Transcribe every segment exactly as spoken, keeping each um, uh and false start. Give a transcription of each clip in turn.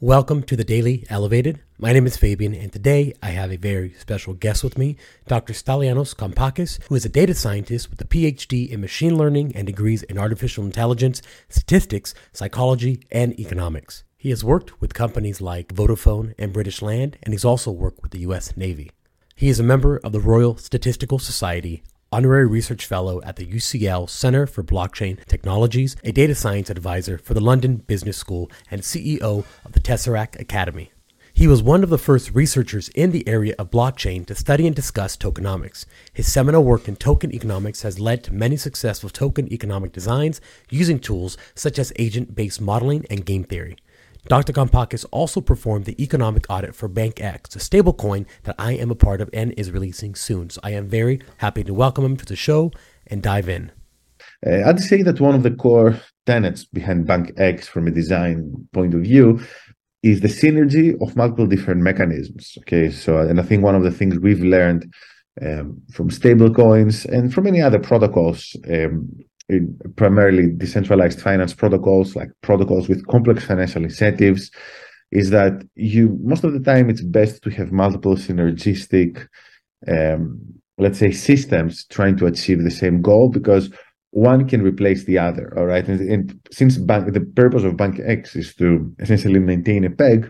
Welcome to the Daily Elevated. My name is Fabian, and today I have a very special guest with me, Doctor Stelianos Kampakis, who is a data scientist with a P H D in machine learning and degrees in artificial intelligence, statistics, psychology, and economics. He has worked with companies like Vodafone and British Land, and he's also worked with the U S Navy. He is a member of the Royal Statistical Society, Honorary Research Fellow at the U C L Center for Blockchain Technologies, a data science advisor for the London Business School, and C E O of the Tesseract Academy. He was one of the first researchers in the area of blockchain to study and discuss tokenomics. His seminal work in token economics has led to many successful token economic designs using tools such as agent-based modeling and game theory. Doctor Kampakis also performed the economic audit for BankX, a stablecoin that I am a part of and is releasing soon. So I am very happy to welcome him to the show and dive in. Uh, I'd say that one of the core tenets behind BankX from a design point of view is the synergy of multiple different mechanisms. Okay, so and I think one of the things we've learned um, from stablecoins and from many other protocols, um, in primarily decentralized finance protocols, like protocols with complex financial incentives, is that you most of the time it's best to have multiple synergistic, um, let's say, systems trying to achieve the same goal, because one can replace the other. All right, and, and since bank, the purpose of BankX is to essentially maintain a peg,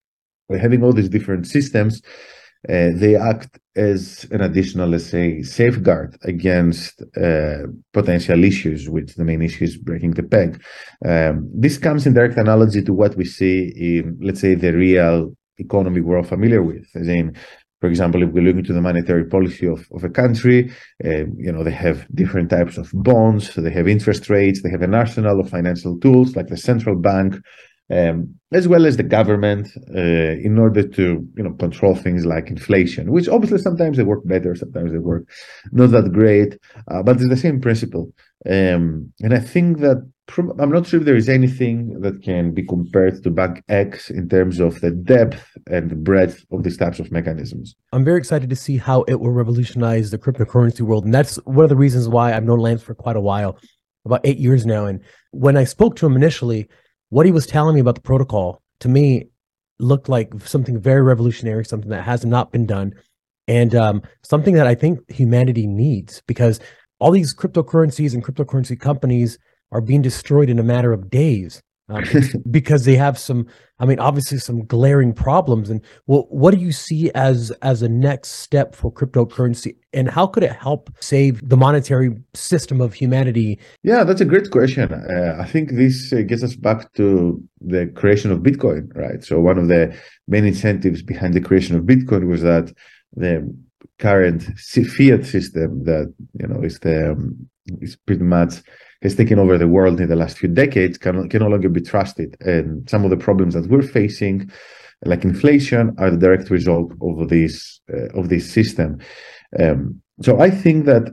by having all these different systems, uh, they act as an additional, let's say, safeguard against uh, potential issues, which the main issue is breaking the peg. Um, this comes in direct analogy to what we see in, let's say, the real economy we're all familiar with. As in, for example, if we look into the monetary policy of, of a country, uh, you know, they have different types of bonds, so they have interest rates, they have an arsenal of financial tools like the central bank, Um, as well as the government, uh, in order to, you know, control things like inflation, which obviously sometimes they work better, sometimes they work not that great, uh, but it's the same principle. Um, and I think that pr- I'm not sure if there is anything that can be compared to BankX in terms of the depth and the breadth of these types of mechanisms. I'm very excited to see how it will revolutionize the cryptocurrency world. And that's one of the reasons why I've known Lance for quite a while, about eight years now. And when I spoke to him initially, what he was telling me about the protocol, to me, looked like something very revolutionary, something that has not been done, and um, something that I think humanity needs, because all these cryptocurrencies and cryptocurrency companies are being destroyed in a matter of days um, because they have some, I mean, obviously some glaring problems. And well, what do you see as as a next step for cryptocurrency, and how could it help save the monetary system of humanity? Yeah, that's a great question. Uh, I think this uh, gets us back to the creation of Bitcoin, right? So one of the main incentives behind the creation of Bitcoin was that the current fiat system that, you know, is the um, is pretty much has taken over the world in the last few decades can, can no longer be trusted. And some of the problems that we're facing, like inflation, are the direct result of this uh, of this system. Um, so I think that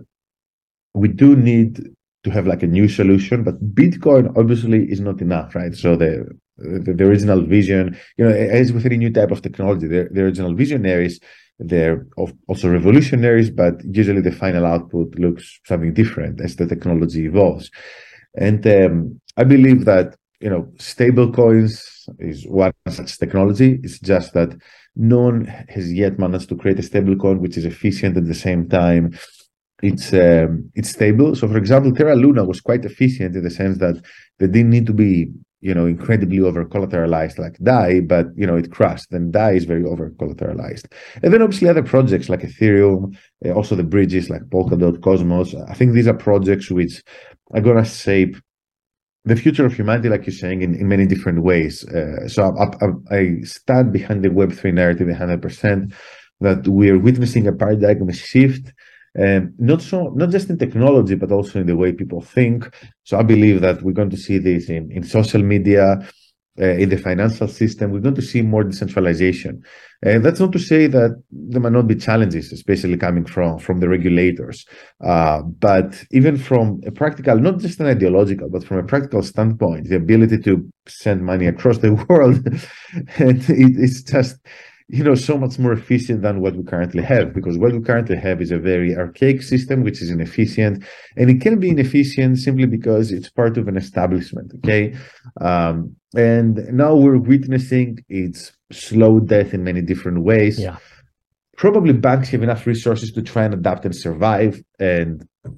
we do need to have like a new solution, but Bitcoin obviously is not enough, right? So the the, the original vision, you know, as with any new type of technology, the, the original visionaries, they're also revolutionaries, but usually the final output looks something different as the technology evolves. And um, I believe that, you know, stable coins is one such technology. It's just that no one has yet managed to create a stable coin which is efficient at the same time. It's um, it's stable. So, for example, Terra Luna was quite efficient in the sense that they didn't need to be, you know, incredibly over collateralized like D A I, but, you know, it crashed. Then D A I is very over collateralized. And then obviously other projects like Ethereum, uh, also the bridges like Polkadot, Cosmos. I think these are projects which are going to shape the future of humanity, like you're saying, in, in many different ways. Uh, so I, I, I stand behind the Web three narrative one hundred percent, that we're witnessing a paradigm shift. Um, not so, not just in technology, but also in the way people think. So I believe that we're going to see this in, in social media, uh, in the financial system. We're going to see more decentralization. And that's not to say that there might not be challenges, especially coming from, from the regulators. Uh, but even from a practical, not just an ideological, but from a practical standpoint, the ability to send money across the world, and it, it's just, you know, so much more efficient than what we currently have, because what we currently have is a very archaic system, which is inefficient, and it can be inefficient simply because it's part of an establishment. Okay. Um, and now we're witnessing its slow death in many different ways. Yeah. Probably banks have enough resources to try and adapt and survive, and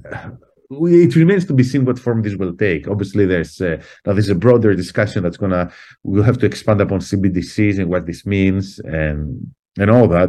it remains to be seen what form this will take. Obviously, there's uh, now there's a broader discussion that's gonna we'll have to expand upon C B D Cs and what this means and and all that.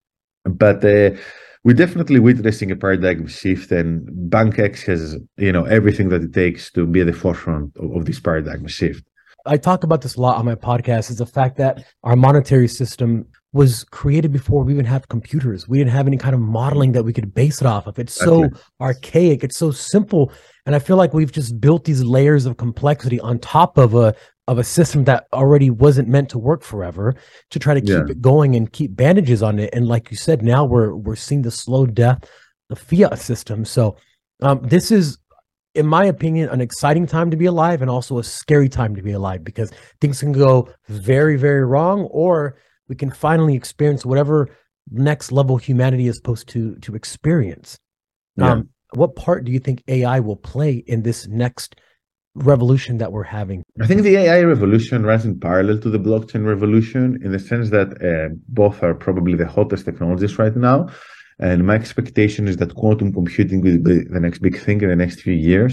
But uh, we're definitely witnessing a paradigm shift, and BankX has, you know, everything that it takes to be at the forefront of, of this paradigm shift. I talk about this a lot on my podcast, is the fact that our monetary system was created before we even have computers. We didn't have any kind of modeling that we could base it off of. It's so Exactly. archaic. It's so simple. And I feel like we've just built these layers of complexity on top of a of a system that already wasn't meant to work forever, to try to keep Yeah. it going and keep bandages on it. And like you said, now we're we're seeing the slow death, the fiat system. So um, this is, in my opinion, an exciting time to be alive, and also a scary time to be alive, because things can go very, very wrong, or we can finally experience whatever next level humanity is supposed to to experience. Yeah. Um, what part do you think A I will play in this next revolution that we're having? I think the A I revolution runs in parallel to the blockchain revolution, in the sense that uh, both are probably the hottest technologies right now. And my expectation is that quantum computing will be the next big thing in the next few years.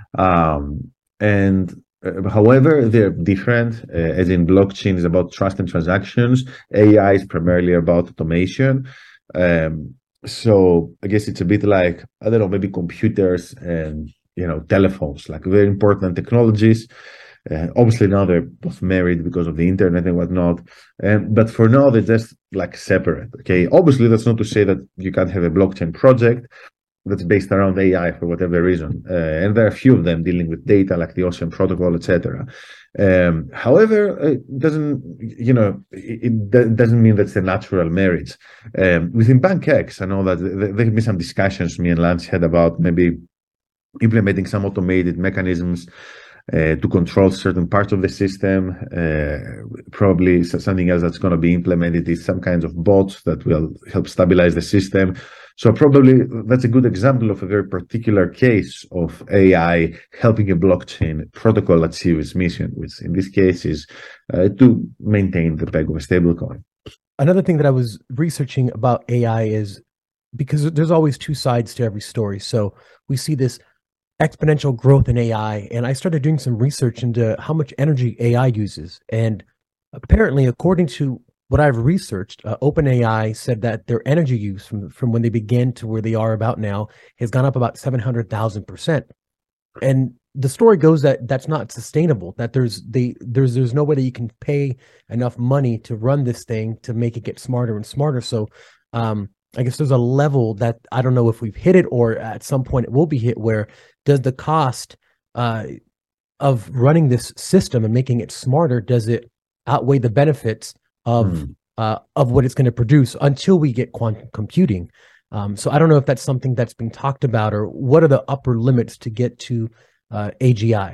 Um, and uh, however, they're different, uh, as in blockchain is about trust and transactions. A I is primarily about automation. Um, so I guess it's a bit like, I don't know, maybe computers and, you know, telephones, like very important technologies. Uh, obviously now they're both married because of the internet and whatnot. Um, but for now, they're just like separate. Okay. Obviously, that's not to say that you can't have a blockchain project that's based around A I for whatever reason. Uh, and there are a few of them dealing with data, like the Ocean Protocol, et cetera. Um, however, it doesn't, you know, it, it doesn't mean that's a natural marriage. Um, within BankX, I know that there have been some discussions me and Lance had about maybe implementing some automated mechanisms Uh, to control certain parts of the system. Uh, probably something else that's going to be implemented is some kinds of bots that will help stabilize the system. So probably that's a good example of a very particular case of A I helping a blockchain protocol achieve its mission, which in this case is uh, to maintain the peg of a stablecoin. Another thing that I was researching about A I is, because there's always two sides to every story. So we see this exponential growth in A I, and I started doing some research into how much energy A I uses. And apparently, according to what I've researched, uh, OpenAI said that their energy use from from when they began to where they are about now has gone up about seven hundred thousand percent. And the story goes that that's not sustainable, that there's they there's there's no way that you can pay enough money to run this thing to make it get smarter and smarter. So um I guess there's a level that I don't know if we've hit it, or at some point it will be hit, where does the cost uh, of running this system and making it smarter, does it outweigh the benefits of mm. uh, of what it's going to produce until we get quantum computing? Um, so I don't know if that's something that's been talked about, or what are the upper limits to get to uh, A G I?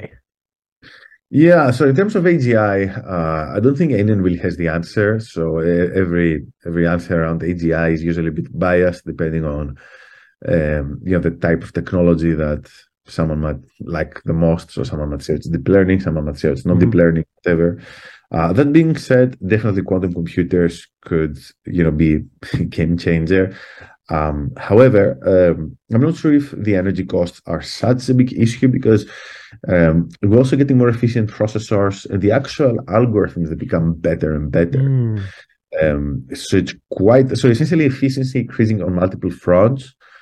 Yeah, so in terms of A G I, uh, I don't think anyone really has the answer. So uh, every every answer around A G I is usually a bit biased, depending on um, you know, the type of technology that someone might like the most. So someone might say it's deep learning, someone might say it's not mm-hmm. deep learning, whatever. Uh, that being said, definitely quantum computers could, you know, be a game changer. Um, however, um, I'm not sure if the energy costs are such a big issue, because um, we're also getting more efficient processors, and the actual algorithms that become better and better. Mm. Um, so it's quite, so essentially efficiency increasing on multiple fronts.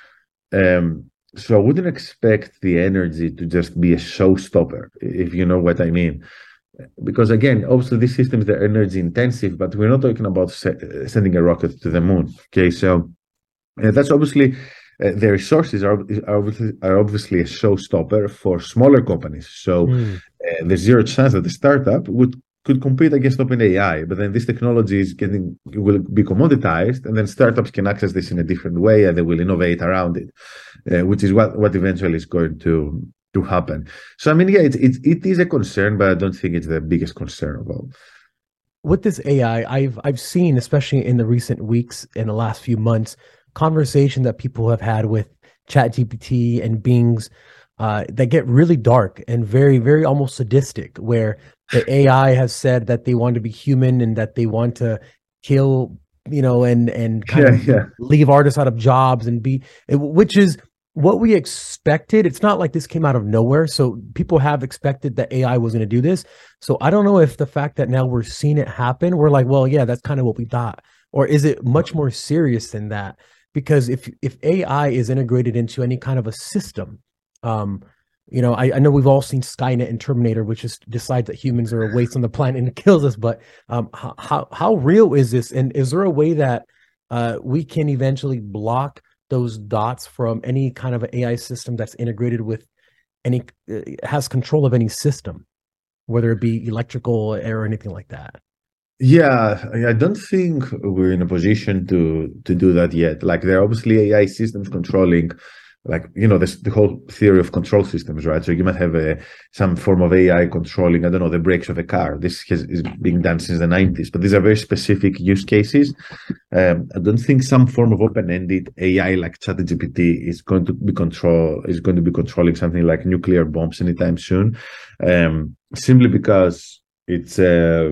Um, so I wouldn't expect the energy to just be a showstopper, if you know what I mean. Because again, obviously these systems, they're energy intensive, but we're not talking about se- sending a rocket to the moon. Okay, so uh, that's obviously, uh, the resources are, are, obviously, are obviously a showstopper for smaller companies. So mm. uh, there's zero chance that the startup would could compete against OpenAI, but then this technology is getting, will be commoditized, and then startups can access this in a different way, and they will innovate around it, uh, which is what, what eventually is going to, to happen. So, I mean, yeah, it, it, it is a concern, but I don't think it's the biggest concern of all. with this A I, I've I've seen, especially in the recent weeks, in the last few months, conversation that people have had with ChatGPT and Bing's uh, that get really dark and very, very almost sadistic, where the A I has said that they want to be human and that they want to kill, you know, and and kind Yeah, of yeah. leave artists out of jobs and be, which is what we expected. It's not like this came out of nowhere. So people have expected that A I was going to do this. So I don't know if the fact that now we're seeing it happen, we're like, well, yeah, that's kind of what we thought. Or is it much more serious than that? Because if if A I is integrated into any kind of a system, um, you know, I, I know we've all seen Skynet and Terminator, which just decides that humans are a waste on the planet and it kills us. But um, how, how how real is this? And is there a way that uh, we can eventually block those dots from any kind of an A I system that's integrated with any, uh, has control of any system, whether it be electrical or anything like that? Yeah, I I don't think we're in a position to to do that yet. Like there are obviously A I systems controlling, like you know, this the whole theory of control systems, right? So you might have a some form of A I controlling, I don't know, the brakes of a car. This has, is being done since the nineties, but these are very specific use cases. Um, I don't think some form of open-ended A I like ChatGPT is going to be control is going to be controlling something like nuclear bombs anytime soon, um, simply because it's. Uh,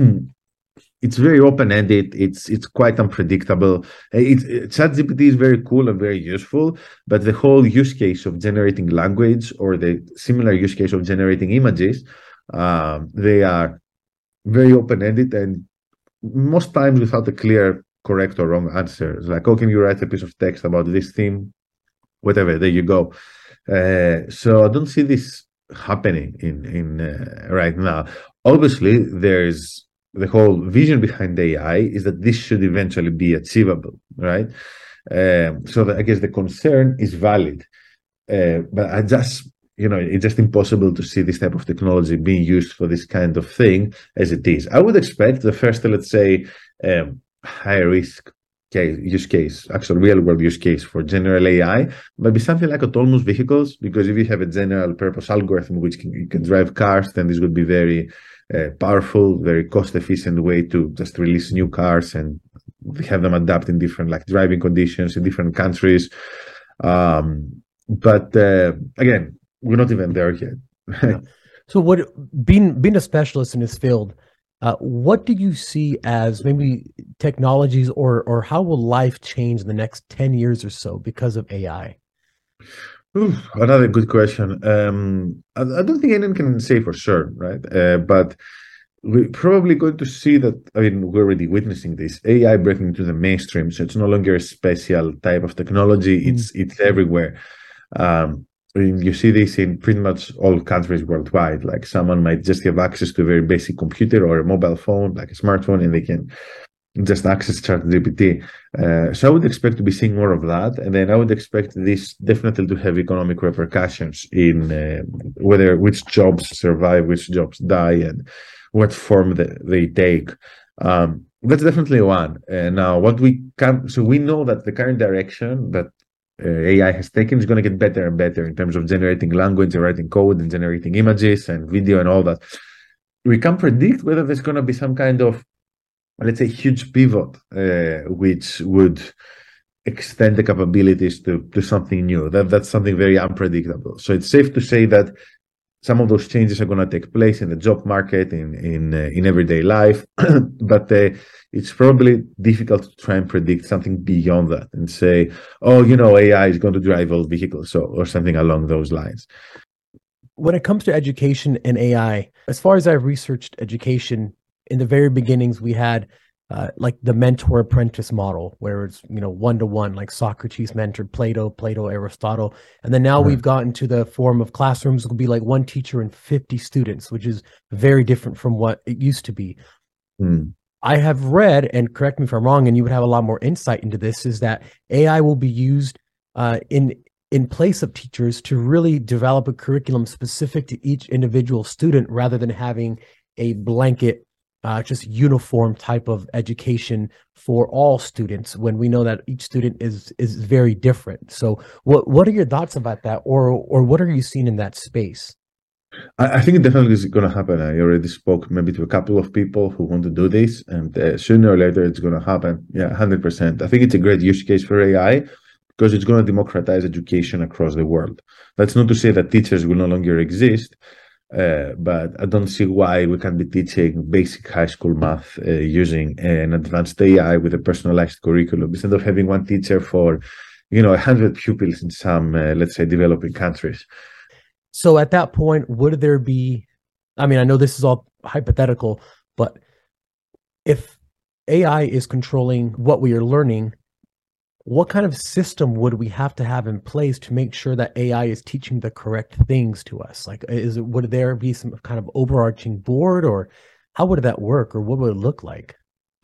It's very open-ended. It's it's quite unpredictable. It, it, ChatGPT is very cool and very useful, but the whole use case of generating language or the similar use case of generating images, um, they are very open-ended and most times without a clear correct or wrong answer. It's like, oh, can you write a piece of text about this theme? Whatever, there you go. Uh, so I don't see this happening in in uh, right now. Obviously, there's the whole vision behind A I is that this should eventually be achievable, right? Um, so that, I guess the concern is valid, uh, but I just, you know, it's just impossible to see this type of technology being used for this kind of thing as it is. I would expect the first, let's say, um, high risk case, use case, actual real world use case for general A I might be something like autonomous vehicles, because if you have a general purpose algorithm which can, you can drive cars, then this would be very uh, powerful, very cost efficient way to just release new cars and have them adapt in different like driving conditions in different countries. Um, but uh, again, we're not even there yet. Yeah. So what, being being a specialist in this field, uh, what do you see as maybe technologies or or how will life change in the next ten years or so because of A I? Ooh, another good question. Um, I, I don't think anyone can say for sure, right? Uh, but we're probably going to see that. I mean, we're already witnessing this A I breaking into the mainstream. So it's no longer a special type of technology. It's mm. it's everywhere. Um, I mean, you see this in pretty much all countries worldwide. Like someone might just have access to a very basic computer or a mobile phone, like a smartphone, and they can just access ChatGPT. Uh, so I would expect to be seeing more of that. And then I would expect this definitely to have economic repercussions in uh, whether which jobs survive, which jobs die, and what form the, they take. Um, that's definitely one. Uh, now, what we can, so we know that the current direction that uh, A I has taken is going to get better and better in terms of generating language and writing code and generating images and video and all that. We can predict whether there's going to be some kind of, let's say, huge pivot, uh, which would extend the capabilities to, to something new. That that's something very unpredictable. So it's safe to say that some of those changes are going to take place in the job market, in in uh, in everyday life, but uh, it's probably difficult to try and predict something beyond that and say, oh, you know, A I is going to drive all vehicles, so or something along those lines. When it comes to education and A I, as far as I've researched education, in the very beginnings, we had uh, like the mentor apprentice model, where it's, you know, one to one, like Socrates mentored Plato, Plato, Aristotle. And then now mm-hmm. we've gotten to the form of classrooms will be like one teacher and fifty students, which is very different from what it used to be. Mm. I have read, and correct me if I'm wrong, and you would have a lot more insight into this, is that A I will be used uh, in in place of teachers to really develop a curriculum specific to each individual student, rather than having a blanket Uh, just uniform type of education for all students, when we know that each student is is very different. So what what are your thoughts about that, or or what are you seeing in that space? I, I think it definitely is going to happen. I already spoke maybe to a couple of people who want to do this, and uh, sooner or later it's going to happen. Yeah, one hundred percent. I think it's a great use case for A I because it's going to democratize education across the world. That's not to say that teachers will no longer exist, uh, but I don't see why we can't be teaching basic high school math uh, using an advanced A I with a personalized curriculum instead of having one teacher for, you know, one hundred pupils in some, uh, let's say, developing countries. So at that point, would there be, I mean, I know this is all hypothetical, but if A I is controlling what we are learning, what kind of system would we have to have in place to make sure that A I is teaching the correct things to us? Like, is it, would there be some kind of overarching board, or how would that work, or what would it look like?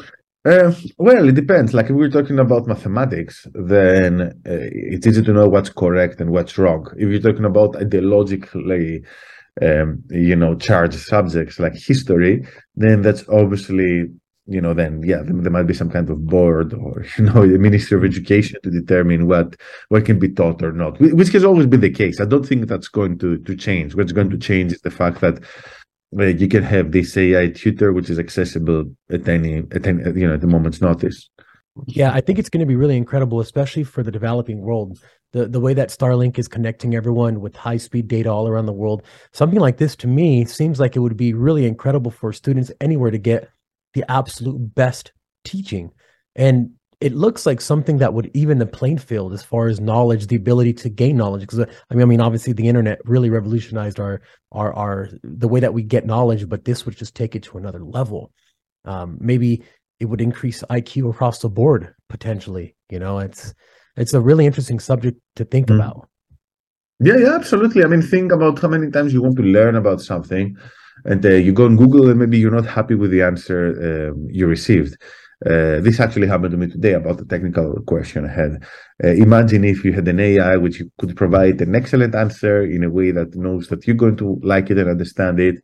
Uh, well, it depends. Like if we're talking about mathematics, then uh, it's easy to know what's correct and what's wrong. If you're talking about ideologically, um, you know, charged subjects like history, then that's obviously, you know, then yeah, there, there might be some kind of board or, you know, the Ministry of Education to determine what what can be taught or not, which has always been the case. I don't think that's going to to change. What's going to change is the fact that you can have this A I tutor, which is accessible at any, at any, you know, at the moment's notice. Yeah, I think it's going to be really incredible, especially for the developing world. The the way that Starlink is connecting everyone with high-speed data all around the world. Something like this, to me, seems like it would be really incredible for students anywhere to get the absolute best teaching. And it looks like something that would even the playing field as far as knowledge, the ability to gain knowledge. Because I mean, I mean, obviously the internet really revolutionized our our our the way that we get knowledge, but this would just take it to another level. Um, maybe it would increase I Q across the board potentially. You know, it's it's a really interesting subject to think mm. about. Yeah, yeah, absolutely. I mean, think about how many times you want to learn about something, and uh, you go on Google, and maybe you're not happy with the answer um, you received. Uh, this actually happened to me today about the technical question I had. Uh, imagine if you had an A I which could provide an excellent answer in a way that knows that you're going to like it and understand it.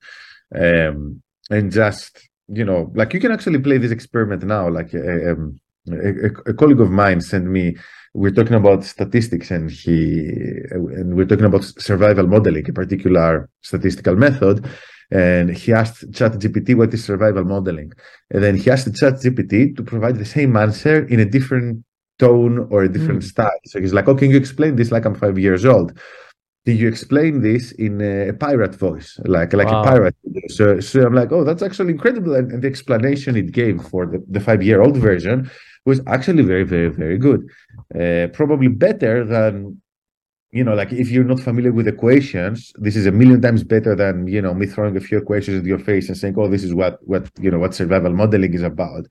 Um, and just, you know, like you can actually play this experiment now. Like uh, um, a, a colleague of mine sent me, we're talking about statistics and he, and we're talking about survival modeling, a particular statistical method. And he asked ChatGPT what is survival modeling. And then he asked ChatGPT to provide the same answer in a different tone or a different mm. style. So he's like, oh, can you explain this like I'm five years old? Did you explain this in a pirate voice, like like wow. a pirate? So, so I'm like, oh, that's actually incredible. And, and the explanation it gave for the, the five-year-old version was actually very, very, very good. Uh, probably better than, you know, like if you're not familiar with equations, this is a million times better than, you know, me throwing a few equations at your face and saying, oh, this is what, what, you know, what survival modeling is about.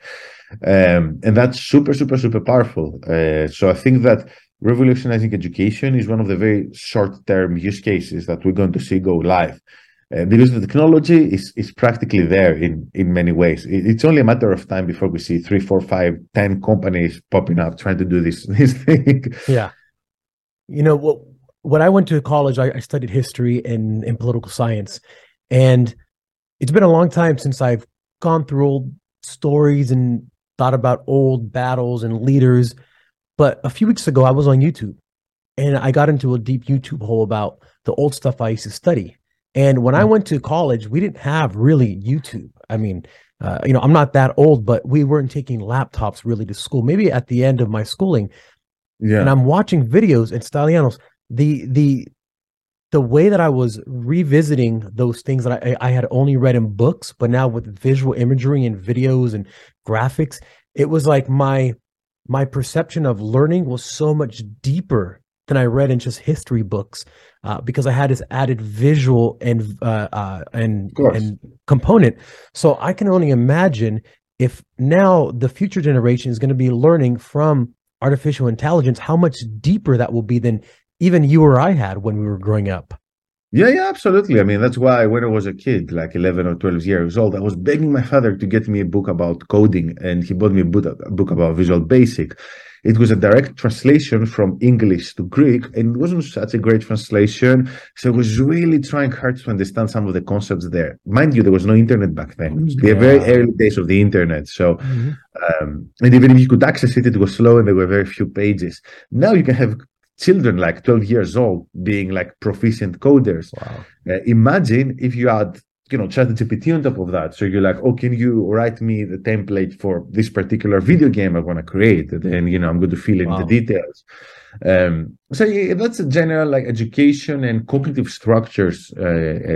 Um, and that's super, super, super powerful. Uh, so I think that revolutionizing education is one of the very short-term use cases that we're going to see go live. Uh, because the technology is, is practically there in, in many ways. It, it's only a matter of time before we see three, four, five, ten companies popping up trying to do this, this thing. Yeah. You know, what, when I went to college, I, I studied history and, and political science. And it's been a long time since I've gone through old stories and thought about old battles and leaders. But a few weeks ago, I was on YouTube and I got into a deep YouTube hole about the old stuff I used to study. And when I went to college, we didn't have really YouTube. I mean, uh, you know, I'm not that old, but we weren't taking laptops really to school. Maybe at the end of my schooling. Yeah. And I'm watching videos and Stylianos, the the the way that I was revisiting those things that I, I had only read in books, but now with visual imagery and videos and graphics, it was like my my perception of learning was so much deeper than I read in just history books, uh, because I had this added visual and uh, uh, and and component. So I can only imagine if now the future generation is going to be learning from artificial intelligence, how much deeper that will be than even you or I had when we were growing up. Yeah, yeah, absolutely. I mean, that's why when I was a kid, like eleven or twelve years old, I was begging my father to get me a book about coding, and he bought me a book, a book about Visual Basic. It was a direct translation from English to Greek, and it wasn't such a great translation. So I was really trying hard to understand some of the concepts there. Mind you, there was no internet back then. It was the yeah. very early days of the internet. So, mm-hmm. um, and even if you could access it, it was slow and there were very few pages. Now you can have children like twelve years old being like proficient coders. Wow. Uh, imagine if you had, you know, ChatGPT on top of that. So you're like, oh, can you write me the template for this particular video game I want to create? And then, you know, I'm going to fill in wow. the details. Um, so yeah, that's a general like education and cognitive structures uh,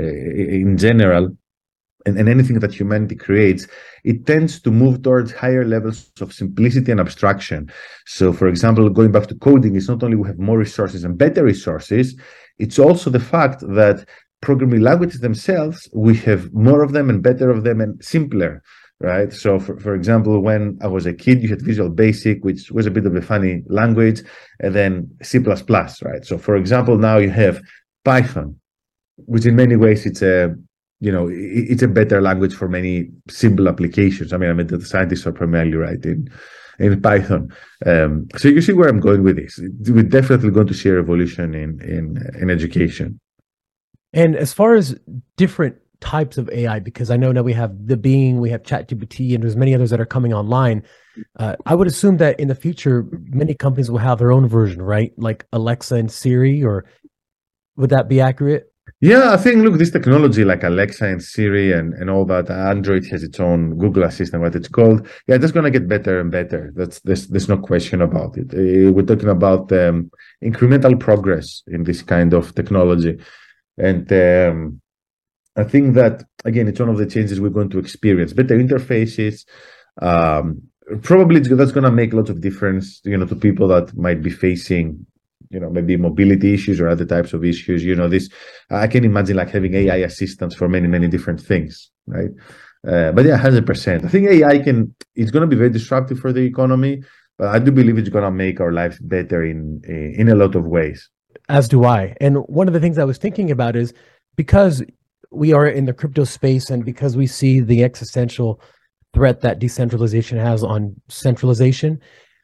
in general. And, and anything that humanity creates, it tends to move towards higher levels of simplicity and abstraction. So, for example, going back to coding, it's not only we have more resources and better resources, it's also the fact that programming languages themselves, we have more of them and better of them and simpler, right? So, for, for example, when I was a kid, you had Visual Basic, which was a bit of a funny language, and then C plus plus, right? So, for example, now you have Python, which in many ways it's a you know, it's a better language for many simple applications. I mean, I mean, the scientists are primarily writing in Python. Um, so you see where I'm going with this. We're definitely going to see a revolution in, in, in education. And as far as different types of A I, because I know now we have the Bing, we have ChatGPT, and there's many others that are coming online. Uh, I would assume that in the future, many companies will have their own version, right? Like Alexa and Siri, or would that be accurate? Yeah, I think, look, this technology like Alexa and Siri and, and all that, Android has its own Google Assistant, what it's called. Yeah, that's going to get better and better. That's There's, there's no question about it. Uh, we're talking about um, incremental progress in this kind of technology. And um, I think that, again, it's one of the changes we're going to experience. Better interfaces. Um, probably that's going to make lots of difference, you know, to people that might be facing you know, maybe mobility issues or other types of issues. You know, this, I can imagine like having A I assistants for many, many different things, right? Uh, but yeah, one hundred percent. I think A I can, it's going to be very disruptive for the economy, but I do believe it's going to make our lives better in, in a lot of ways. As do I. And one of the things I was thinking about is because we are in the crypto space and because we see the existential threat that decentralization has on centralization,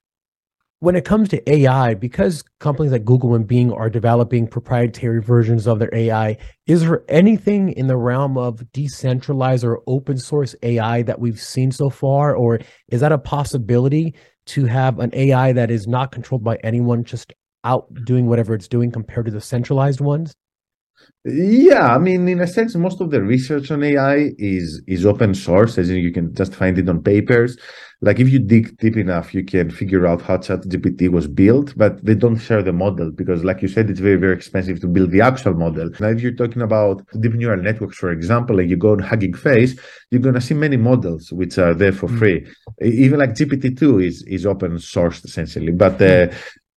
when it comes to A I, because companies like Google and Bing are developing proprietary versions of their A I, is there anything in the realm of decentralized or open source A I that we've seen so far? Or is that a possibility to have an A I that is not controlled by anyone, just out doing whatever it's doing compared to the centralized ones? Yeah, I mean, in a sense, most of the research on A I is is open source, as in you can just find it on papers. Like if you dig deep enough, you can figure out how ChatGPT was built, but they don't share the model because, like you said, it's very, very expensive to build the actual model. Now, if you're talking about deep neural networks, for example, like you go on Hugging Face, you're going to see many models which are there for free. Even like G P T two is, is open sourced, essentially. But uh,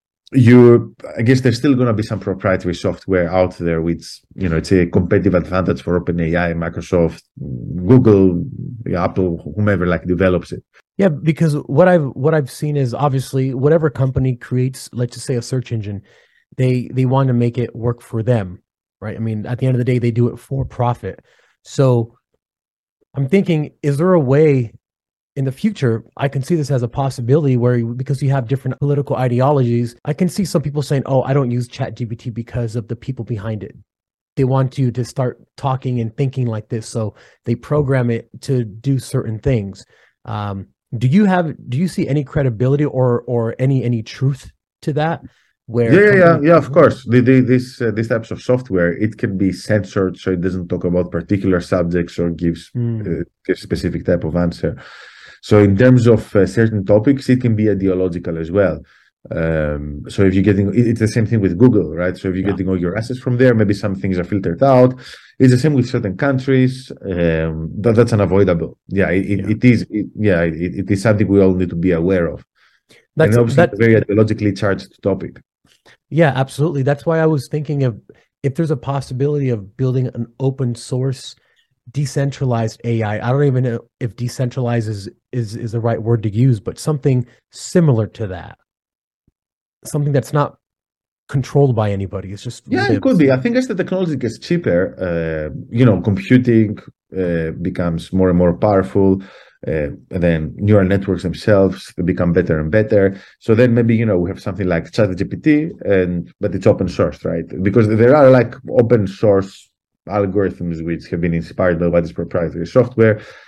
you I guess there's still going to be some proprietary software out there which, you know, it's a competitive advantage for OpenAI, Microsoft, Google, Apple, whomever like develops it. Yeah, because what I've what I've seen is obviously whatever company creates, let's just say a search engine, they they want to make it work for them, right? I mean, at the end of the day, they do it for profit. So I'm thinking, is there a way in the future, I can see this as a possibility where, because you have different political ideologies, I can see some people saying, oh, I don't use ChatGPT because of the people behind it. They want you to start talking and thinking like this. So they program it to do certain things. Um, do you have, do you see any credibility or, or any, any truth to that? Where yeah, yeah, yeah, yeah, of course. The, the, this, uh, these types of software, it can be censored so it doesn't talk about particular subjects or gives mm. uh, a specific type of answer. So in terms of uh, certain topics, it can be ideological as well. Um, so if you're getting, it's the same thing with Google, right? So if you're yeah. getting all your assets from there, maybe some things are filtered out. It's the same with certain countries. Um, that, that's unavoidable. Yeah, it, yeah. it is. It, yeah, it, it is something we all need to be aware of. That's and obviously that's, a very ideologically charged topic. Yeah, absolutely. That's why I was thinking of if there's a possibility of building an open source decentralized A I. I don't even know if decentralized is, is, is the right word to use, but something similar to that. Something that's not controlled by anybody. It's just yeah, lives. It could be. I think as the technology gets cheaper, uh, you know, computing uh, becomes more and more powerful. Uh, and then neural networks themselves become better and better. So then maybe, you know, we have something like ChatGPT, and but it's open source, right? Because there are like open source algorithms which have been inspired by what is proprietary software.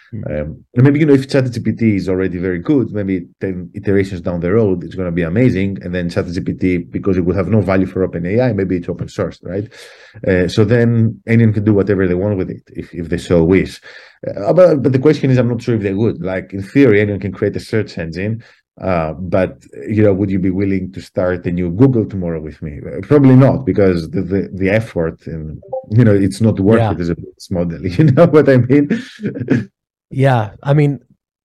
Hmm. Um, and maybe, you know, if ChatGPT is already very good, maybe ten iterations down the road, it's going to be amazing. And then ChatGPT, because it will have no value for OpenAI, maybe it's open source, right? Uh, so then anyone can do whatever they want with it if, if they so wish. Uh, but, but the question is, I'm not sure if they would. Like, in theory, anyone can create a search engine. Uh, but, you know, would you be willing to start a new Google tomorrow with me? Uh, probably not, because the, the, the effort and, you know, it's not worth Yeah. it as a business model. You know what I mean? Yeah. I mean,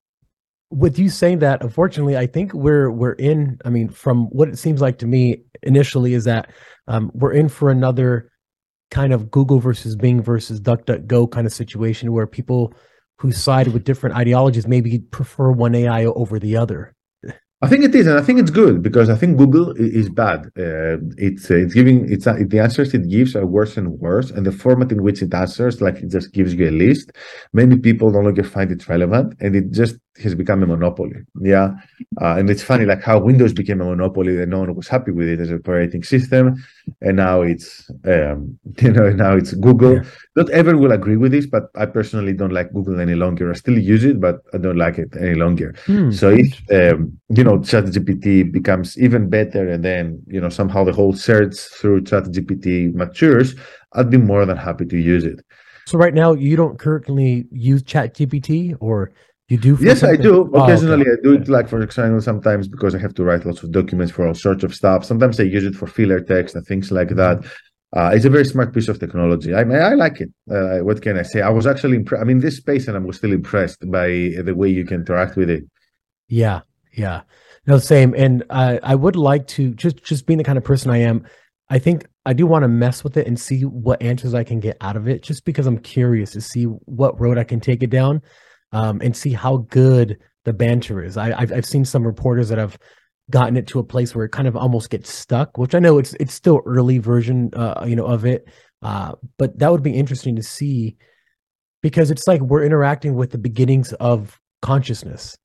with you saying that, unfortunately, I think we're we're in. I mean, from what it seems like to me initially, is that um, we're in for another kind of Google versus Bing versus DuckDuckGo kind of situation where people who side with different ideologies maybe prefer one A I over the other. I think it is, and I think it's good because I think Google is bad. Uh, it's uh, it's giving it's uh, the answers it gives are worse and worse, and the format in which it answers, like it just gives you a list. Many people no longer find it relevant, and it just has become a monopoly. Yeah, uh, and it's funny like how Windows became a monopoly, and no one was happy with it as an operating system, and now it's um, you know now it's Google. Yeah. Not everyone will agree with this, but I personally don't like Google any longer. I still use it, but I don't like it any longer. Hmm. So if um, you know ChatGPT becomes even better, and then you know somehow the whole search through ChatGPT matures, I'd be more than happy to use it. So right now, you don't currently use ChatGPT, or you do? For Yes, I something? do. Oh, Occasionally, okay. I do it, like for example, sometimes because I have to write lots of documents for all sorts of stuff. Sometimes I use it for filler text and things like that. Uh, it's a very smart piece of technology. I mean, I like it. Uh, what can I say? I was actually impressed. I'm in this space, and I was still impressed by the way you can interact with it. Yeah, yeah. No, same. And I I would like to, just just being the kind of person I am, I think I do want to mess with it and see what answers I can get out of it, just because I'm curious to see what road I can take it down, um, and see how good the banter is. I, I've I've seen some reporters that have gotten it to a place where it kind of almost gets stuck, which I know it's it's still early version, uh, you know, of it. Uh, but that would be interesting to see, because it's like we're interacting with the beginnings of consciousness.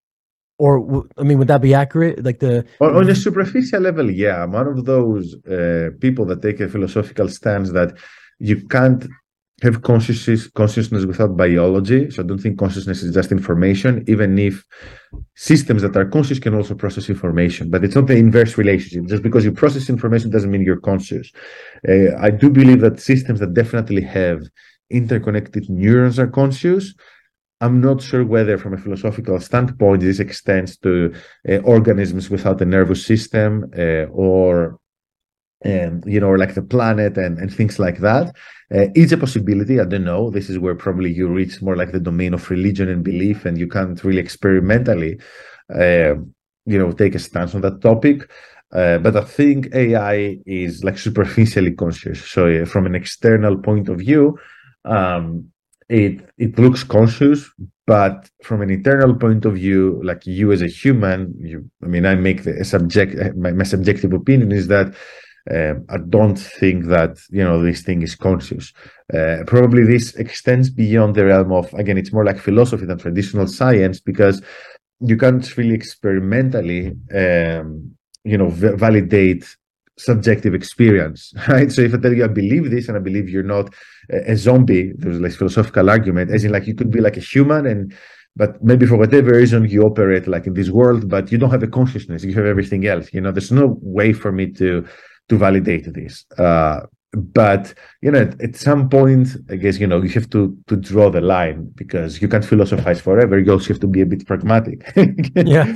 Or I mean, would that be accurate? Like the On, on a superficial level, yeah, I'm one of those uh, people that take a philosophical stance that you can't have consciousness consciousness without biology. So I don't think consciousness is just information, even if systems that are conscious can also process information. But it's not the inverse relationship. Just because you process information doesn't mean you're conscious. Uh, I do believe that systems that definitely have interconnected neurons are conscious. I'm not sure whether, from a philosophical standpoint, this extends to uh, organisms without a nervous system, uh, or, and you know, like the planet and, and things like that. Uh, it's a possibility. I don't know. This is where probably you reach more like the domain of religion and belief, and you can't really experimentally, uh, you know, take a stance on that topic. Uh, but I think A I is like superficially conscious. So uh, from an external point of view, um, it it looks conscious, but from an internal point of view, like you as a human, you I mean, I make the a subject my, my subjective opinion is that um, I don't think that you know this thing is conscious. Uh, probably this extends beyond the realm of, again, it's more like philosophy than traditional science, because you can't really experimentally um, you know v- validate subjective experience, right? So if I tell you I believe this and I believe you're not a, a zombie, there's like philosophical argument, as in like you could be like a human, and but maybe for whatever reason you operate like in this world, but you don't have a consciousness, you have everything else. You know, there's no way for me to to validate this. Uh, but you know, at, at some point, I guess you know you have to to draw the line, because you can't philosophize forever. You also have to be a bit pragmatic. yeah.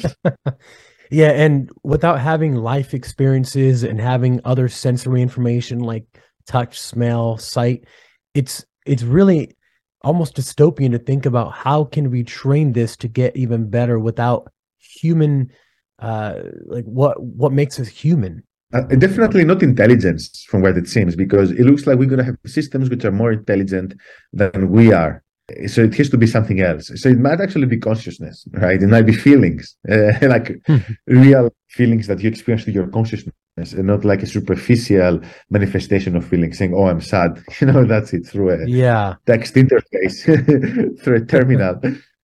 Yeah, and without having life experiences and having other sensory information like touch, smell, sight, it's it's really almost dystopian to think about how can we train this to get even better without human, uh like what what makes us human. Uh, definitely not intelligence, from what it seems, because it looks like we're going to have systems which are more intelligent than we are. So it has to be something else. So it might actually be consciousness, right? It might be feelings, uh, like real feelings that you experience through your consciousness, and not like a superficial manifestation of feelings saying, "Oh, I'm sad." You know, that's it, through a Yeah. text interface, through a terminal.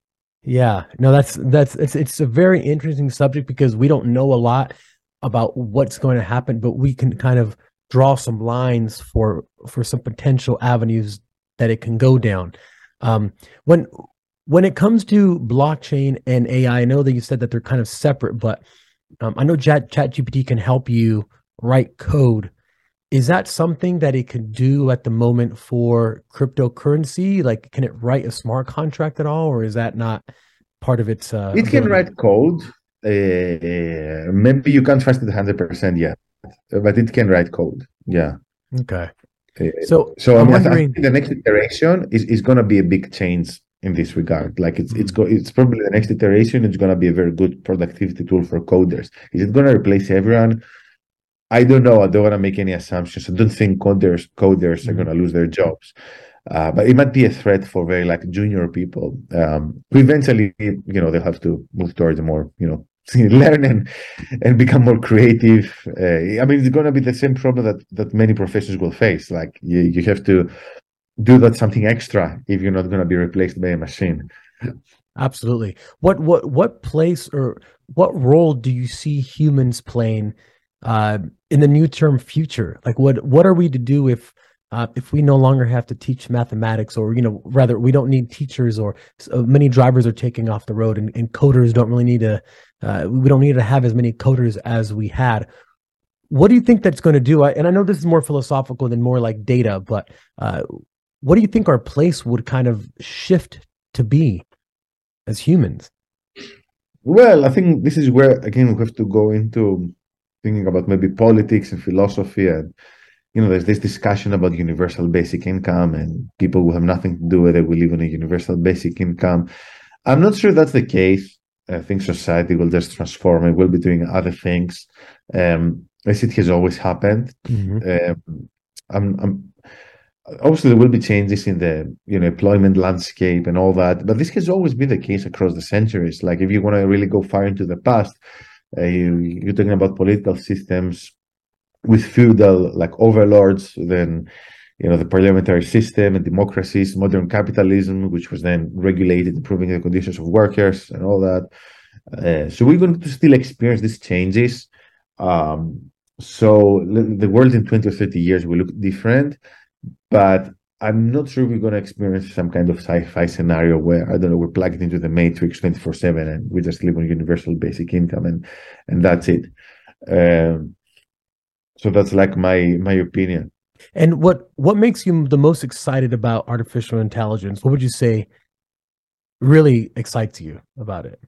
Yeah. No, that's that's it's it's a very interesting subject, because we don't know a lot about what's going to happen, but we can kind of draw some lines for for some potential avenues that it can go down. Um, when when it comes to blockchain and A I, I I know that you said that they're kind of separate, but um, I know Chat ChatGPT can help you write code. Is that something that it can do at the moment for cryptocurrency? Like, can it write a smart contract at all, or is that not part of its uh, It can ability? write code. Uh, maybe you can't trust it one hundred percent yet, but it can write code. Yeah. Okay. Uh, So so I I'm mean, I, th- I think wondering, the next iteration is, is going to be a big change in this regard. Like it's it's mm, go it's probably the next iteration. It's going to be a very good productivity tool for coders. Is it going to replace everyone? I don't know. I don't want to make any assumptions. I don't think coders coders are mm, going to lose their jobs. Uh, but it might be a threat for very like junior people um, who eventually, you know, they'll have to move towards a more, you know, learn and and become more creative. Uh, I mean, it's going to be the same problem that that many professions will face. Like you, you have to do that something extra if you're not going to be replaced by a machine. absolutely. What what what place or what role do you see humans playing uh, in the new term future? Like, what what are we to do if uh, if we no longer have to teach mathematics, or you know, rather we don't need teachers, or so many drivers are taking off the road, and, and coders don't really need to. Uh, we don't need to have as many coders as we had. What do you think that's going to do? I, and I know this is more philosophical than more like data, but uh, what do you think our place would kind of shift to be as humans? Well, I think this is where again we have to go into thinking about maybe politics and philosophy, and you know, there's this discussion about universal basic income, and people who have nothing to do with it will live on a universal basic income. I'm not sure that's the case. I think society will just transform. It will be doing other things, um, as it has always happened. Mm-hmm. Um, I'm, I'm obviously there will be changes in the you know employment landscape and all that, but this has always been the case across the centuries. Like if you want to really go far into the past, uh, you, you're talking about political systems with feudal like overlords, then you know the parliamentary system and democracies, modern capitalism, which was then regulated, improving the conditions of workers and all that. Uh, so we're going to still experience these changes. Um, so the world in twenty or thirty years will look different, but I'm not sure we're going to experience some kind of sci-fi scenario where I don't know we're plugged into the matrix twenty-four seven and we just live on universal basic income and and that's it. Um, so that's like my my opinion. And what what makes you the most excited about artificial intelligence? What would you say really excites you about it?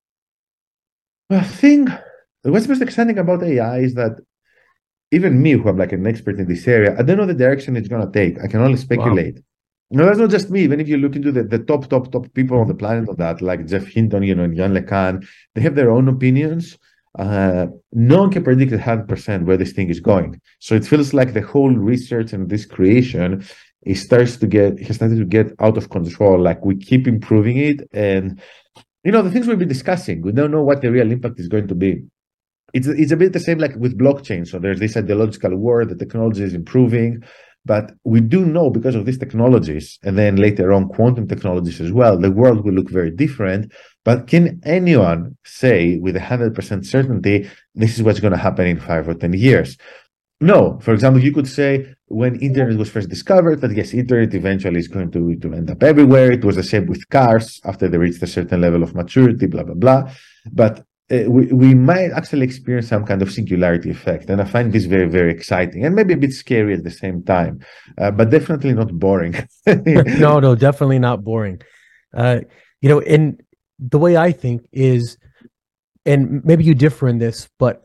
I think what's most exciting about A I is that even me, who am like an expert in this area, I don't know the direction it's going to take. I can only Wow. speculate. No, that's not just me. Even if you look into the, the top, top, top people on Mhm. the planet on that, like Jeff Hinton, you know, and Jan LeCun, they have their own opinions. Uh, no one can predict one hundred percent where this thing is going. So it feels like the whole research and this creation, it starts to get, it has started to get out of control. Like we keep improving it. And, you know, the things we'll be discussing, we don't know what the real impact is going to be. It's, it's a bit the same like with blockchain. So there's this ideological war, the technology is improving, but we do know because of these technologies, and then later on quantum technologies as well, the world will look very different. But can anyone say with one hundred percent certainty, this is what's going to happen in five or ten years? No. For example, you could say when internet was first discovered that yes, internet eventually is going to, to end up everywhere. It was the same with cars after they reached a certain level of maturity, blah, blah, blah. But uh, we, we might actually experience some kind of singularity effect. And I find this very, very exciting and maybe a bit scary at the same time, uh, but definitely not boring. No, no, definitely not boring. Uh, you know, and the way I think is, and maybe you differ in this, but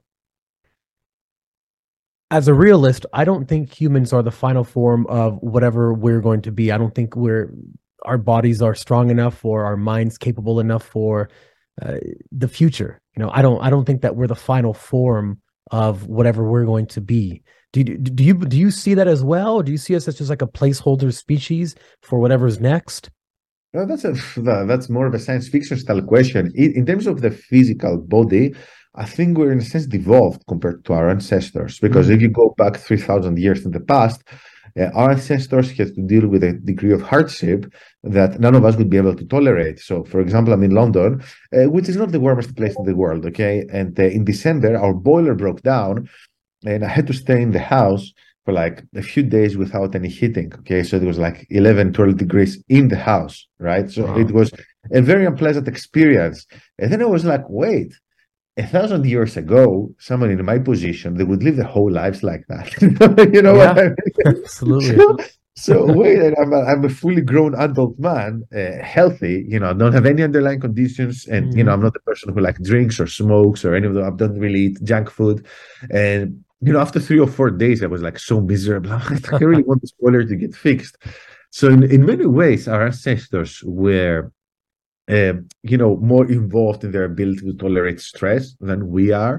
as a realist, I don't think humans are the final form of whatever we're going to be. I don't think we're our bodies are strong enough or our minds capable enough for uh, the future. You know, I don't I don't think that we're the final form of whatever we're going to be. Do you, do you do you see that as well? Or do you see us as just like a placeholder species for whatever's next? No, that's a that's more of a science fiction style question. In, in terms of the physical body, I think we're in a sense devolved compared to our ancestors. Because Mm, if you go back three thousand years in the past, uh, our ancestors had to deal with a degree of hardship that none of us would be able to tolerate. So, for example, I'm in London, uh, which is not the warmest place in the world, okay? And uh, in December, our boiler broke down, and I had to stay in the house for like a few days without any heating. Okay, so it was like eleven, twelve degrees in the house, right? So Wow. it was a very unpleasant experience. And then I was like, wait, a thousand years ago, someone in my position, they would live their whole lives like that. You know Yeah, what I mean? absolutely. So, so wait, and I'm a, I'm a fully grown adult man, uh, healthy, you know, don't have any underlying conditions. And, you know, Mhm. I'm not a person who like drinks or smokes or any of them. I don't really eat junk food. And, you know, after three or four days, I was like so miserable. I'm like, I really want this boiler to get fixed. So in, in many ways, our ancestors were um, you know, more involved in their ability to tolerate stress than we are.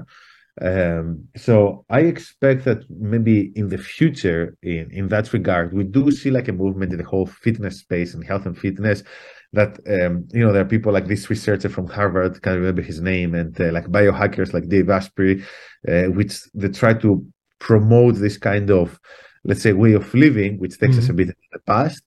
Um, so I expect that maybe in the future, in, in that regard, we do see like a movement in the whole fitness space and health and fitness. That um, you know, there are people like this researcher from Harvard, can't remember his name, and uh, like biohackers like Dave Asprey, uh, which they try to promote this kind of, let's say, way of living, which takes us a Mhm. bit in the past.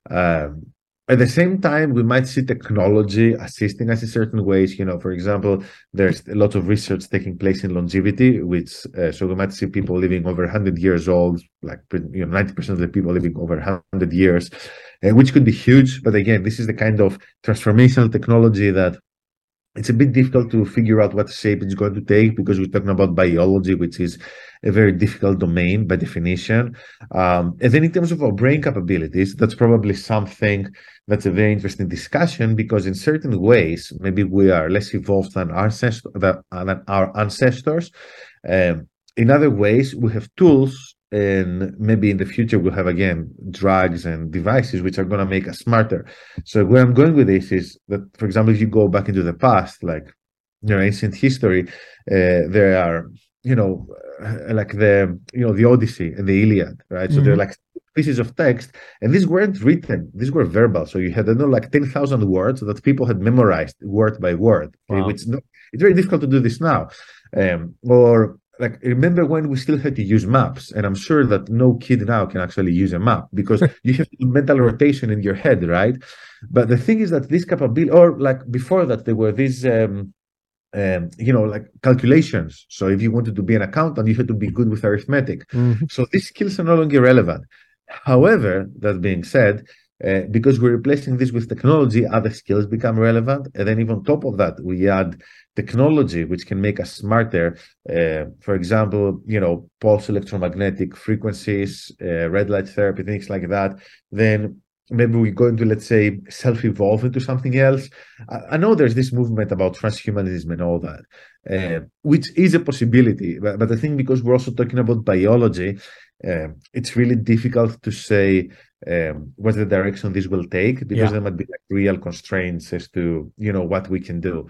Um, at the same time, we might see technology assisting us in certain ways. You know, for example, there's a lot of research taking place in longevity, which uh, so we might see people living over one hundred years old, like you know, ninety percent of the people living over one hundred years, uh, which could be huge. But again, this is the kind of transformational technology that it's a bit difficult to figure out what shape it's going to take because we're talking about biology, which is a very difficult domain by definition. Um, and then in terms of our brain capabilities, that's probably something that's a very interesting discussion because in certain ways, maybe we are less evolved than our, ancest- than, than our ancestors. Um, in other ways, we have tools, and maybe in the future we'll have again drugs and devices which are going to make us smarter. So where I'm going with this is that, for example, if you go back into the past, like you know, ancient history, uh, there are you know, uh, like the you know the Odyssey and the Iliad, right? So they're Mhm. like pieces of text, and these weren't written; these were verbal. So you had, I don't know, like ten thousand words that people had memorized word by word. Okay, Wow. which no, it's very difficult to do this now. Um, or like remember when we still had to use maps, and I'm sure that no kid now can actually use a map because you have to do mental rotation in your head, right? But the thing is that this capability, or like before that, there were these um, um, you know, like calculations. So if you wanted to be an accountant, you had to be good with arithmetic. Mhm. So these skills are no longer relevant. However, that being said, uh, because we're replacing this with technology, other skills become relevant. And then even on top of that, we add technology, which can make us smarter. Uh, for example, you know, pulse electromagnetic frequencies, uh, red light therapy, things like that. Then maybe we're going to, let's say, self-evolve into something else. I, I know there's this movement about transhumanism and all that, uh, which is a possibility. But, but I think because we're also talking about biology, um, it's really difficult to say um, what the direction this will take because Yeah. there might be like real constraints as to you know what we can do.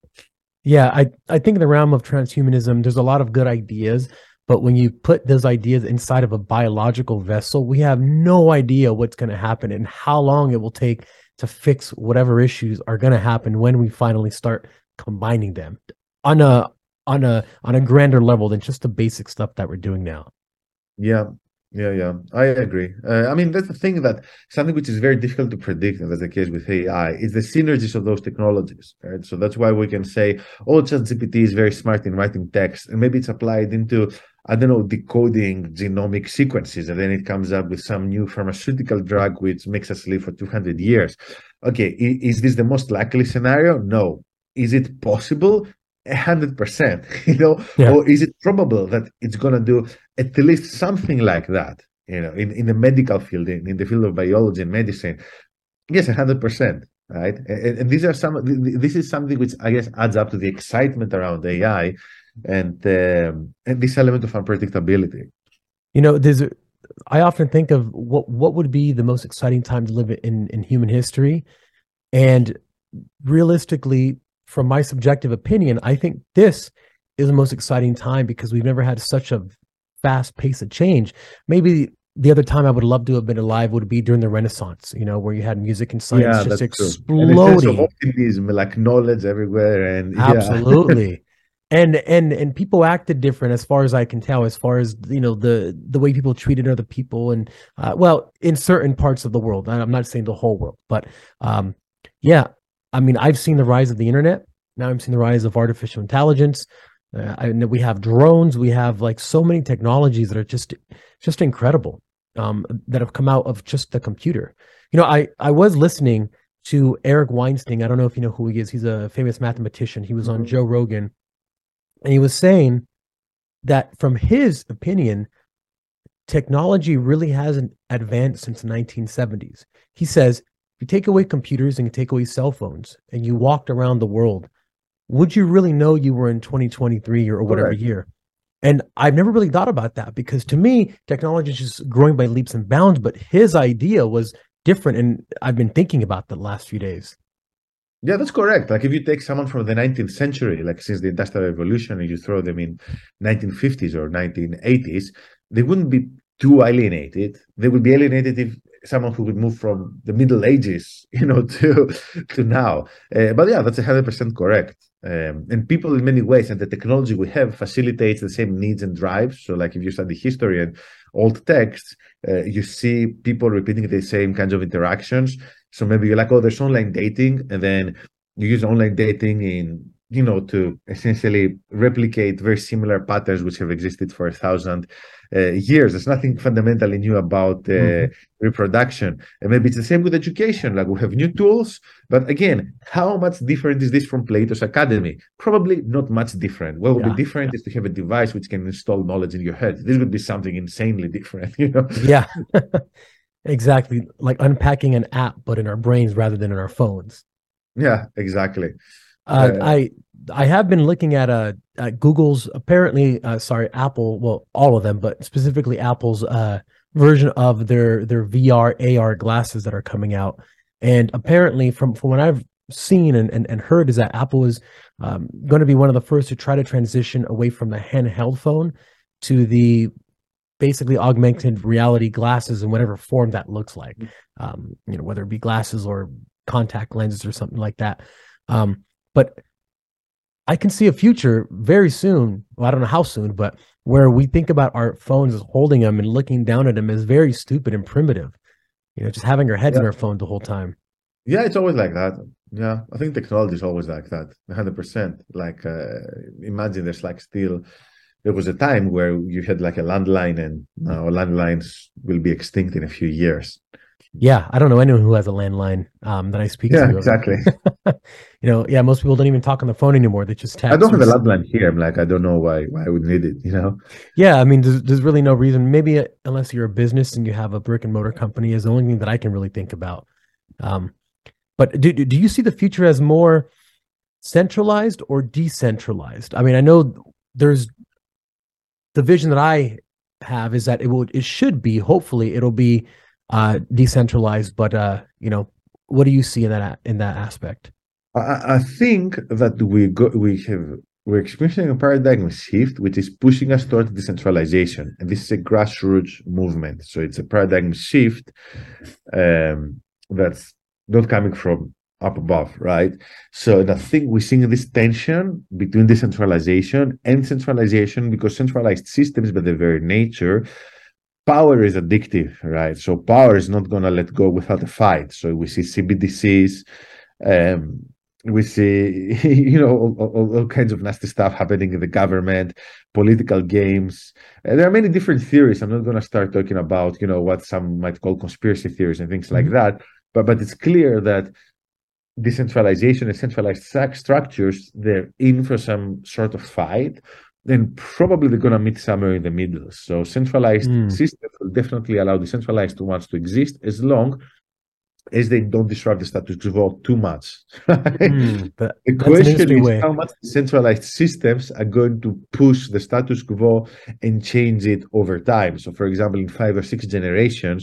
Yeah, I, I think in the realm of transhumanism, there's a lot of good ideas, but when you put those ideas inside of a biological vessel, we have no idea what's going to happen and how long it will take to fix whatever issues are going to happen when we finally start combining them on a on a on a grander level than just the basic stuff that we're doing now. Yeah, yeah, yeah. I agree. Uh, I mean, that's the thing that something which is very difficult to predict, and that's the case with A I, is the synergies of those technologies, right? So that's why we can say, oh, ChatGPT is very smart in writing text, and maybe it's applied into, I don't know, decoding genomic sequences, and then it comes up with some new pharmaceutical drug which makes us live for two hundred years. Okay, is this the most likely scenario? No. Is it possible? A hundred percent, you know, Yeah. or is it probable that it's going to do at least something like that, you know, in, in the medical field, in, in the field of biology and medicine? Yes, a hundred percent, right? And, and these are some. This is something which I guess adds up to the excitement around A I, and um, and this element of unpredictability. You know, there's a, I often think of what what would be the most exciting time to live in in human history, and realistically, from my subjective opinion, I think this is the most exciting time because we've never had such a fast pace of change. Maybe the other time I would love to have been alive would be during the Renaissance, you know, where you had music and science Yeah, just that's true. And a sense of exploding. optimism, like knowledge everywhere, and yeah, Absolutely. And and and people acted different as far as I can tell, as far as you know, the the way people treated other people and uh, well, in certain parts of the world. I'm not saying the whole world, but um, yeah, I mean, I've seen the rise of the internet. Now I'm seeing the rise of artificial intelligence. Uh, I know we have drones, we have like so many technologies that are just just incredible, um, that have come out of just the computer. You know, I I was listening to Eric Weinstein. I don't know if you know who he is. He's a famous mathematician. He was on Mhm. Joe Rogan, and he was saying that from his opinion, technology really hasn't advanced since the nineteen seventies. He says, if you take away computers and you take away cell phones and you walked around the world, would you really know you were in twenty twenty-three or whatever Correct. year? And I've never really thought about that, because to me, technology is just growing by leaps and bounds. But his idea was different. And I've been thinking about the last few days. Yeah, that's correct. Like if you take someone from the nineteenth century, like since the Industrial Revolution, and you throw them in nineteen fifties or nineteen eighties, they wouldn't be too alienated. They would be alienated if someone who would move from the Middle Ages, you know, to to now. Uh, but yeah, that's one hundred percent correct. Um, and people in many ways, and the technology we have facilitates the same needs and drives. So like if you study history and old texts, uh, you see people repeating the same kinds of interactions. So maybe you're like, oh, there's online dating, and then you use online dating in, you know, to essentially replicate very similar patterns which have existed for a thousand uh, years. There's nothing fundamentally new about uh, Mhm. reproduction. And maybe it's the same with education. Like we have new tools, but again, how much different is this from Plato's Academy? Probably not much different. What would be Yeah. different is to have a device which can install knowledge in your head. This would be something insanely different, you know? Yeah. Exactly. Like unpacking an app, but in our brains rather than in our phones. Yeah, exactly. Uh, Uh, I I have been looking at uh at Google's, apparently, uh sorry, Apple, well, all of them, but specifically Apple's uh version of their their V R A R glasses that are coming out. And apparently from from what I've seen and and, and heard is that Apple is um, going to be one of the first to try to transition away from the handheld phone to the basically augmented reality glasses in whatever form that looks like. Um, you know, whether it be glasses or contact lenses or something like that. Um, but I can see a future very soon. Well, I don't know how soon, but where we think about our phones as holding them and looking down at them as very stupid and primitive. You know, just having our heads in yeah. our phone the whole time. Yeah, it's always like that. Yeah, I think technology is always like that, one hundred percent. Like, uh, imagine there's like still, there was a time where you had like a landline, and now landlines will be extinct in a few years. Yeah, I don't know anyone who has a landline um, that I speak Yeah, to. exactly. You know, yeah, most people don't even talk on the phone anymore. They just I don't text or have a s- landline here. I'm like, I don't know why why I would need it, you know? yeah, I mean, there's, there's really no reason. Maybe uh, unless you're a business and you have a brick and mortar company is the only thing that I can really think about. Um, but do, do do you see the future as more centralized or decentralized? I mean, I know there's the vision that I have is that it will, it should be, hopefully it'll be uh, decentralized, but uh, you know, what do you see in that, in that aspect? I, I think that we go we have we're experiencing a paradigm shift which is pushing us towards decentralization. And this is a grassroots movement. So it's a paradigm shift um, that's not coming from up above, right? So and I think we're seeing this tension between decentralization and centralization, because centralized systems, by their very nature, power is addictive, right? So power is not going to let go without a fight. So we see C B D Cs, um, we see, you know, all, all, all kinds of nasty stuff happening in the government, political games. And there are many different theories. I'm not going to start talking about, you know, what some might call conspiracy theories and things like Mhm. that. But but it's clear that decentralization and centralized structures, they're in for some sort of fight, then probably they're going to meet somewhere in the middle. So centralized Mm, systems will definitely allow decentralized ones to exist as long as they don't disrupt the status quo too much. mm, but The that's an question interesting is way. how much centralized systems are going to push the status quo and change it over time. So, for example, in five or six generations,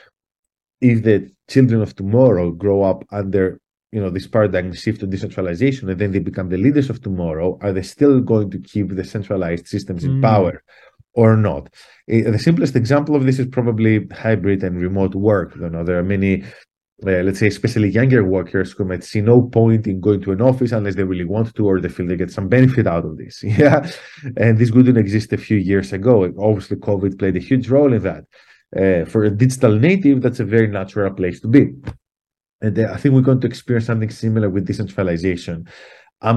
if the children of tomorrow grow up under, you know, this paradigm shift to decentralization, and then they become the leaders of tomorrow, are they still going to keep the centralized systems in Mm, power or not? Uh, the simplest example of this is probably hybrid and remote work. You know, there are many, uh, let's say, especially younger workers who might see no point in going to an office unless they really want to, or they feel they get some benefit out of this. Yeah, and this wouldn't exist a few years ago. Obviously, COVID played a huge role in that. Uh, for a digital native, that's a very natural place to be. And uh, I think we're going to experience something similar with decentralization. I'm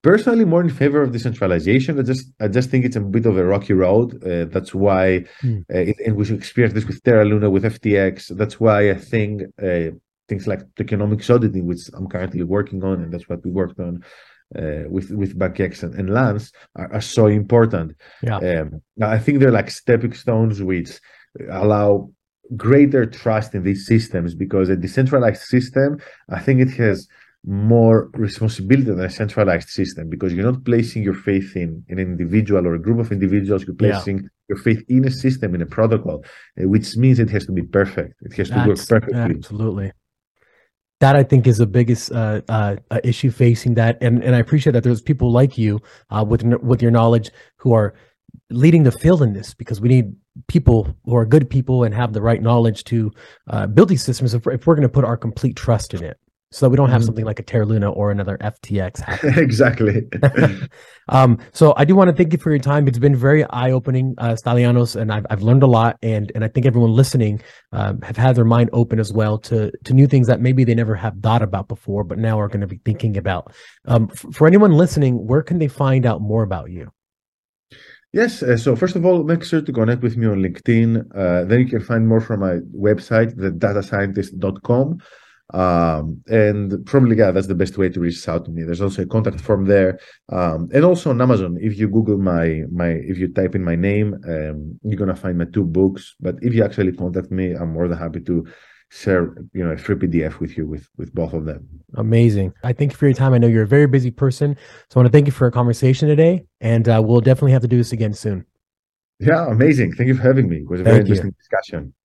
Personally, more in favor of decentralization. I just I just think it's a bit of a rocky road. Uh, that's why, Hmm. uh, it, and we should experience this with Terra Luna, with F T X. That's why I think uh, things like tokenomics auditing, which I'm currently working on, and that's what we worked on uh, with with BankX and, and Lance, are, are so important. Yeah. Um, now I think they're like stepping stones which allow greater trust in these systems, because a decentralized system, I think it has more responsibility than a centralized system, because you're not placing your faith in, in an individual or a group of individuals. You're placing yeah. your faith in a system, in a protocol, uh, which means it has to be perfect. It has to That's, work perfectly. Absolutely. That, I think, is the biggest uh, uh, issue facing that, and and I appreciate that there's people like you uh, with with your knowledge who are leading the field in this, because we need people who are good people and have the right knowledge to uh, build these systems if we're, if we're going to put our complete trust in it, so that we don't have mm-hmm. something like a Terra Luna or another F T X happen. Exactly. um, so I do want to thank you for your time. It's been very eye-opening, uh, Stylianos, and I've, I've learned a lot, and and I think everyone listening um, have had their mind open as well to to new things that maybe they never have thought about before, but now are going to be thinking about. Um, f- for anyone listening, where can they find out more about you? Yes. Uh, so first of all, make sure to connect with me on LinkedIn. Uh, then you can find more from my website, the data scientist dot com. Um, and probably, yeah, that's the best way to reach out to me. There's also a contact form there. Um, and also on Amazon, if you Google my, my, if you type in my name, um, you're going to find my two books. But if you actually contact me, I'm more than happy to share, you know, a free P D F with you with, with both of them. Amazing. I thank you for your time. I know you're a very busy person, so I want to thank you for our conversation today, and uh, we'll definitely have to do this again soon. Yeah, amazing. Thank you for having me. It was a very interesting discussion.